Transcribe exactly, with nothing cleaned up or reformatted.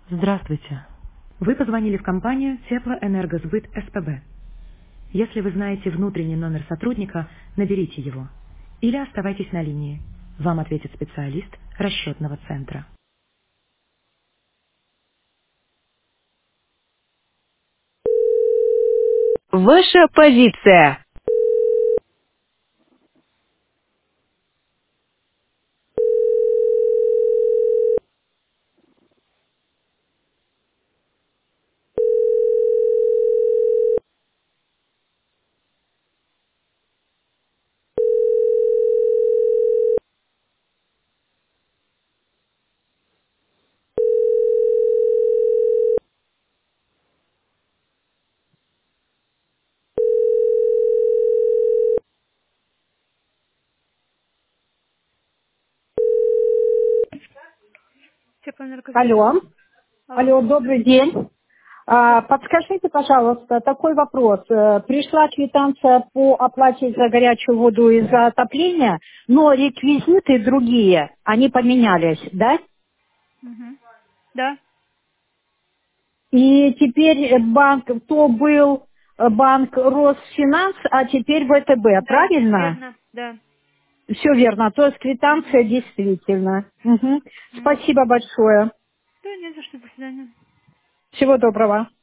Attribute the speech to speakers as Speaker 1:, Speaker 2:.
Speaker 1: Здравствуйте. Вы позвонили в компанию Теплоэнергосбыт СПБ. Если вы знаете внутренний номер сотрудника, наберите его. Или оставайтесь на линии. Вам ответит специалист расчетного центра.
Speaker 2: Ваша позиция.
Speaker 3: Теплоэнергосбыт.
Speaker 2: Алло.
Speaker 3: Алло.
Speaker 2: Алло, добрый день. А, подскажите, пожалуйста, такой вопрос. Э, Пришла квитанция по оплате за горячую воду и за отопление, но реквизиты другие, они поменялись, да?
Speaker 3: Мгм. Да,
Speaker 2: И теперь банк, то был э, банк Росфинанс, а теперь ВТБ,
Speaker 3: да,
Speaker 2: правильно?
Speaker 3: верно, да.
Speaker 2: Все верно, то есть
Speaker 3: Мгм.
Speaker 2: квитанция действительно. Мгм.
Speaker 3: Мгм.
Speaker 2: Спасибо большое.
Speaker 3: Да, не за что, до свидания.
Speaker 2: Всего доброго.